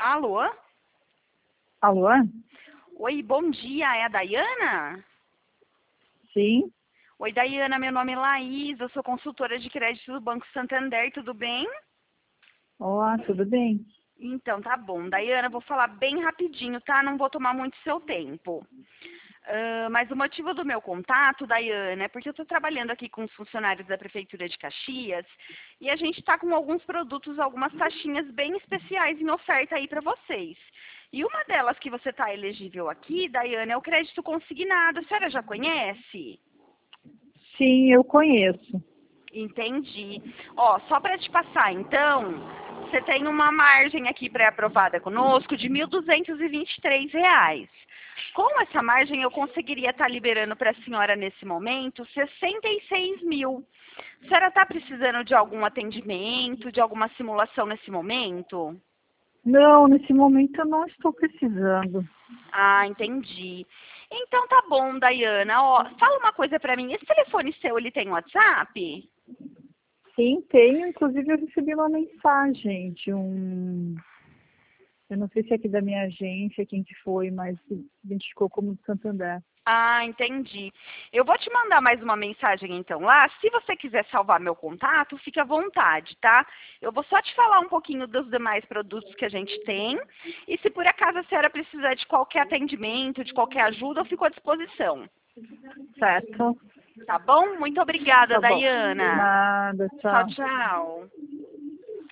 Alô? Alô? Oi, bom dia, é a Dayana? Sim. Oi, Dayana, meu nome é Laís, eu sou consultora de crédito do Banco Santander, tudo bem? Olá, tudo bem? Então, tá bom. Dayana, vou falar bem rapidinho, tá? Não vou tomar muito seu tempo. Mas o motivo do meu contato, Dayana, é porque eu estou trabalhando aqui com os funcionários da Prefeitura de Caxias e a gente está com alguns produtos, algumas taxinhas bem especiais em oferta aí para vocês. E uma delas que você está elegível aqui, Dayana, é o crédito consignado. A senhora já conhece? Sim, eu conheço. Entendi. Ó, só para te passar, então, você tem uma margem aqui pré-aprovada conosco de R$ 1.223. Com essa margem, eu conseguiria estar liberando para a senhora, nesse momento, 66 mil. A senhora está precisando de algum atendimento, de alguma simulação nesse momento? Não, nesse momento eu não estou precisando. Ah, entendi. Então tá bom, Dayana. Ó, fala uma coisa para mim. Esse telefone seu, ele tem WhatsApp? Sim, tenho. Inclusive, eu recebi uma mensagem de um... Eu não sei se é aqui da minha agência, quem que foi, mas se identificou como do Santander. Ah, entendi. Eu vou te mandar mais uma mensagem então lá. Se você quiser salvar meu contato, fique à vontade, tá? Eu vou só te falar um pouquinho dos demais produtos que a gente tem. E se por acaso a senhora precisar de qualquer atendimento, de qualquer ajuda, eu fico à disposição. Certo? Tá bom? Muito obrigada, Tá bom. Dayana. Nada, Tchau, tchau. tchau.